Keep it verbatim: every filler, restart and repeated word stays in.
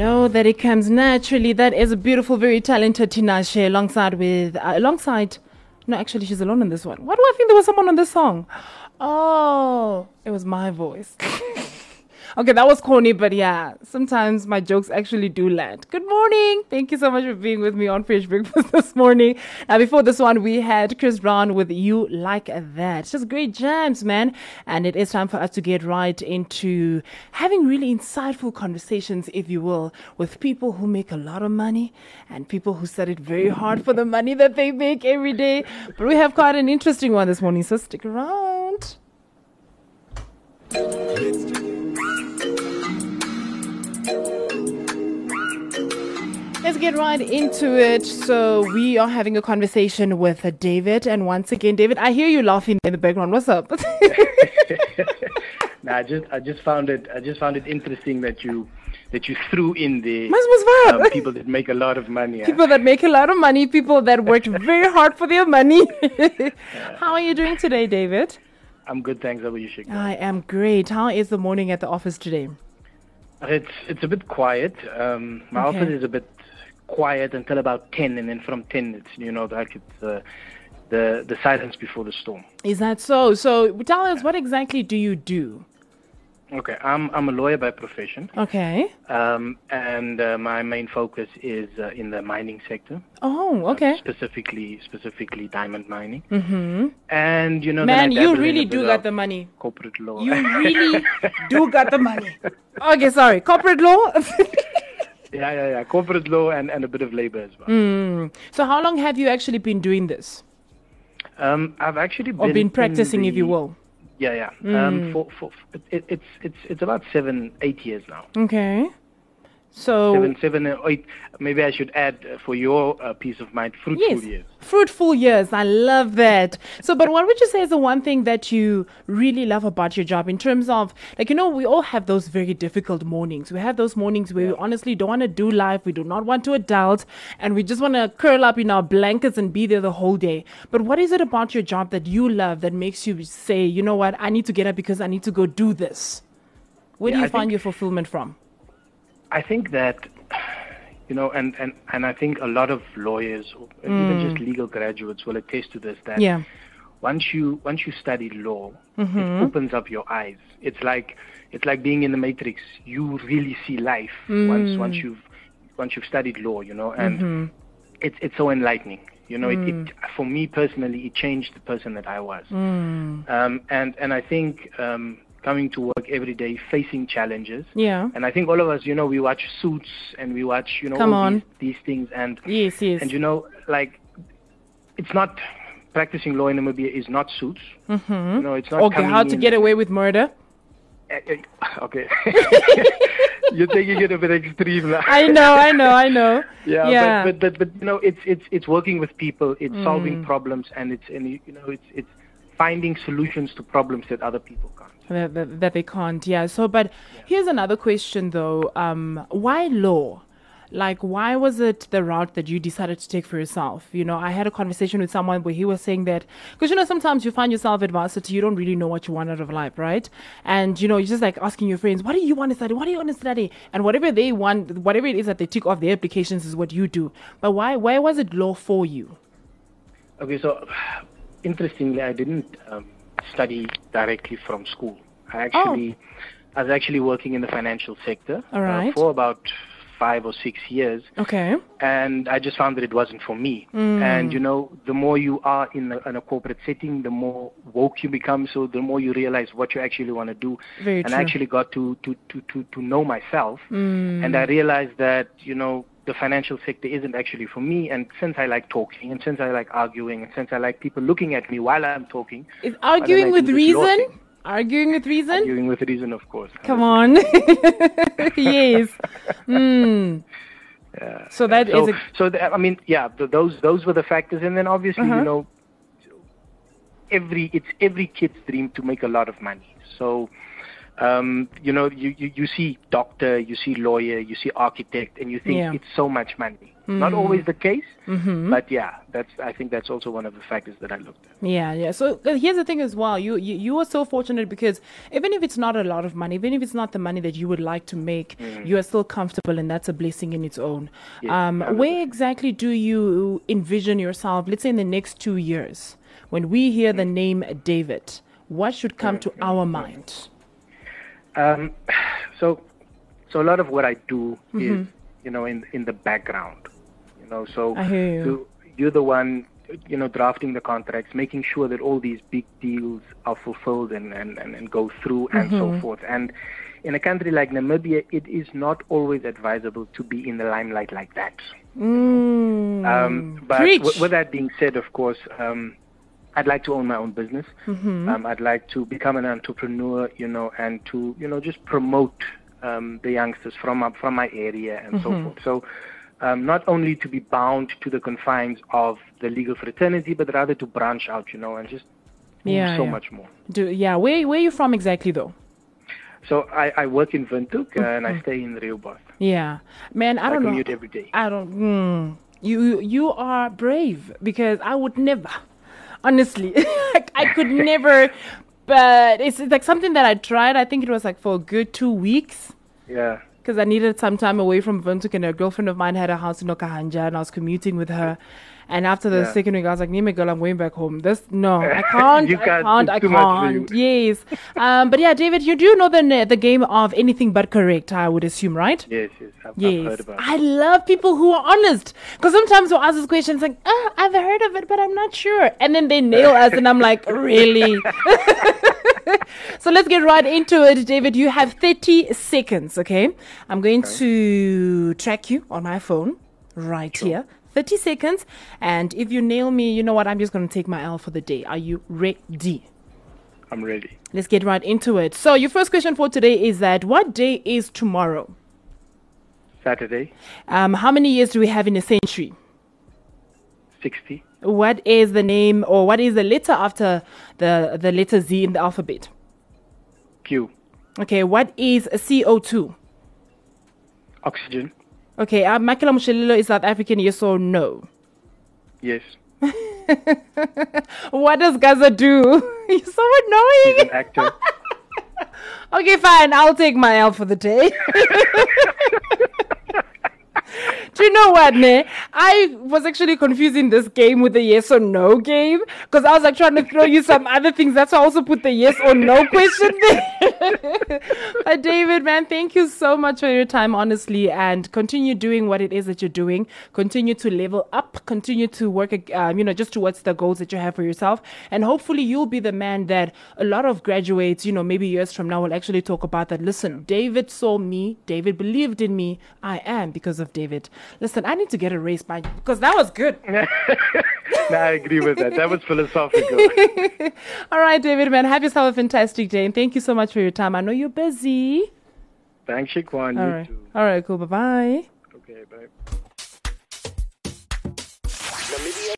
know that it comes naturally. That is a beautiful, very talented Tinashe alongside with, uh, alongside, no, actually she's alone in this one. Why do I think there was someone on this song? Oh, it was my voice. Okay, that was corny, but yeah, sometimes my jokes actually do land. Good morning. Thank you so much for being with me on Fresh Breakfast this morning. Now, before this one, we had Chris Brown with You Like That. Just great jams, man. And it is time for us to get right into having really insightful conversations, if you will, with people who make a lot of money and people who studied very hard for the money that they make every day. But we have quite an interesting one this morning, so stick around. Let's get right into it. So we are having a conversation with uh, David. And once again, David, I hear you laughing in the background. What's up? no, I just I just found it I just found it interesting that you that you threw in the um, people that make a lot of money. Yeah? People that make a lot of money, people that worked very hard for their money. How are you doing today, David? I'm good, thanks. How are you, Shikha? I am great. How is the morning at the office today? It's it's a bit quiet. Um, my Okay. office is a bit quiet until about ten, and then from ten, it's you know like it's uh, the the silence before the storm. Is that so? So tell us, what exactly do you do? Okay, I'm I'm a lawyer by profession, Okay. um, and uh, my main focus is uh, in the mining sector. Oh, okay. Um, specifically, specifically diamond mining. Mm-hmm. And you know, Man, then I you dabble in really a bit do got of the money. corporate law. You really do got the money. Okay, sorry. Corporate law? Yeah, yeah, yeah. Corporate law and, and a bit of labor as well. Mm. So how long have you actually been doing this? Um, I've actually been Or been in practicing, the, if you will? Yeah, yeah. Mm. Um, for for it, it's it's it's about seven, eight years now. Okay. So Seven, seven, or eight. Maybe I should add uh, for your uh, peace of mind, fruitful yes, years. fruitful years. I love that. So, but what would you say is the one thing that you really love about your job in terms of, like, you know, we all have those very difficult mornings. We have those mornings where Yeah. we honestly don't want to do life. We do not want to adult, and we just want to curl up in our blankets and be there the whole day. But what is it about your job that you love that makes you say, you know what, I need to get up because I need to go do this? Where Yeah, do you I find think- your fulfillment from? I think that, you know, and, and, and I think a lot of lawyers, or even just legal graduates, will attest to this. That Mm. Yeah. once you once you study law, Mm-hmm. it opens up your eyes. It's like it's like being in the Matrix. You really see life once Mm. once you've once you've studied law, you know, and Mm-hmm. it's it's so enlightening. You know, Mm. it, it for me personally, it changed the person that I was. Mm. Um, and and I think um, coming to work every day, facing challenges. Yeah. And I think all of us, you know, we watch Suits and we watch, you know, Come all on. These, these things. And, Yes, yes. and, you know, like, it's not, practicing law in Namibia is not Suits. Mm-hmm. You know, it's not Okay, coming how to in get and- away with murder? Eh, eh, Okay. You're taking it a bit extreme now. I know, I know, I know. Yeah, Yeah. But, but, but, but, you know, it's, it's, it's working with people, it's Mm. solving problems, and it's, and, you know, it's, it's finding solutions to problems that other people can't. That, that, that they can't, yeah. So, but here's another question though. Um, why law? Like, why was it the route that you decided to take for yourself? You know, I had a conversation with someone where he was saying that, because, you know, sometimes you find yourself at varsity, you don't really know what you want out of life, right? And, you know, you're just like asking your friends, what do you want to study? What do you want to study? And whatever they want, whatever it is that they tick off their applications is what you do. But why, why was it law for you? Okay, so interestingly, I didn't um, study directly from school. I actually, I was actually working in the financial sector All right. uh, for about five or six years, Okay. and I just found that it wasn't for me. Mm. And you know, the more you are in a, in a corporate setting, the more woke you become. So the more you realize what you actually want to do. Very and true. I actually got to to to to, to know myself, Mm. and I realized that you know. The financial sector isn't actually for me, and since I like talking, and since I like arguing, and since I like people looking at me while I'm talking, Is why don't arguing I with do this law reason? thing? Arguing with reason? Arguing with reason, of course. Come on. Yes. Mm. Yeah. So that so, is a- so the, I mean, yeah, th- those those were the factors, and then obviously, Uh-huh. you know, every it's every kid's dream to make a lot of money. So, Um, you know, you, you, you see doctor, you see lawyer, you see architect, and you think Yeah. it's so much money. Mm. Not always the case, Mm-hmm. but yeah, that's. I think that's also one of the factors that I looked at. Yeah, yeah. So uh, here's the thing as well. You, you you are so fortunate because even if it's not a lot of money, even if it's not the money that you would like to make, Mm. you are still comfortable, and that's a blessing in its own. Yes, um, one hundred where percent. exactly do you envision yourself? Let's say in the next two years, when we hear the name David, what should come to our mind? Um, so, so a lot of what I do Mm-hmm. is, you know, in in the background. You know, so I hear you. you- you're the one, you know, drafting the contracts, making sure that all these big deals are fulfilled and, and, and, and go through and so Mm-hmm. forth. And in a country like Namibia, it is not always advisable to be in the limelight like that. Mm. Um, but Preach. w- with that being said, of course, um, I'd like to own my own business. Mm-hmm. Um, I'd like to become an entrepreneur, you know, and to, you know, just promote um, the youngsters from up from my area and so Mm-hmm. forth. So um, not only to be bound to the confines of the legal fraternity, but rather to branch out, you know, and just do Yeah, so yeah. much more. Do, yeah, where where are you from exactly though? So I, I work in Windhoek uh, and Mm-hmm. I stay in Rehoboth. Yeah, man, I I don't know. commute every day. I don't. Mm, you you are brave because I would never. Honestly, Like, I could never. But it's, it's like something that I tried. I think it was like for a good two weeks Yeah. because I needed some time away from Windhoek, and a girlfriend of mine had a house in Okahanja, and I was commuting with her. And after the Yeah. second week, I was like, "Nime girl, I'm going back home. This no, I can't. You I can't. can't. I It's too much for you. can't. Yes. Um. But yeah, David, you do know the the game of anything but correct. I would assume, right? Yes, yes. I've, I've Yes, heard about it. I love people who are honest. Because sometimes we'll ask this questions like, ah, I've heard of it, but I'm not sure. And then they nail us, and I'm like, really? So let's get right into it, David. You have thirty seconds, okay? I'm going to track you on my phone right here. thirty seconds. And if you nail me, you know what? I'm just going to take my L for the day. Are you ready? I'm ready. Let's get right into it. So your first question for today is that what day is tomorrow? Saturday, Um, how many years do we have in a century? sixty. What is the name or what is the letter after the, the letter Z in the alphabet? Q. Okay, what is a C O two? Oxygen. Okay, uh, Makela Mushelilo is South African, yes or no? Yes. What does Gaza do? You're so He's annoying. an actor. Okay, fine, I'll take my L for the day. Do you know what, ne? I was actually confusing this game with the yes or no game because I was like trying to throw you some other things. That's why I also put the yes or no question there. But David, man, thank you so much for your time, honestly, and continue doing what it is that you're doing. Continue to level up. Continue to work, um, you know, just towards the goals that you have for yourself, and hopefully you'll be the man that a lot of graduates, you know, maybe years from now will actually talk about that. Listen, David saw me. David believed in me. I am because of David. Listen, I need to get a raise by because that was good. No, I agree with that. That was philosophical. All right, David, man, have yourself a fantastic day, and thank you so much for your time. I know you're busy. Thanks, Shaquan. All You right, too. all right, cool. Bye bye. Okay, bye.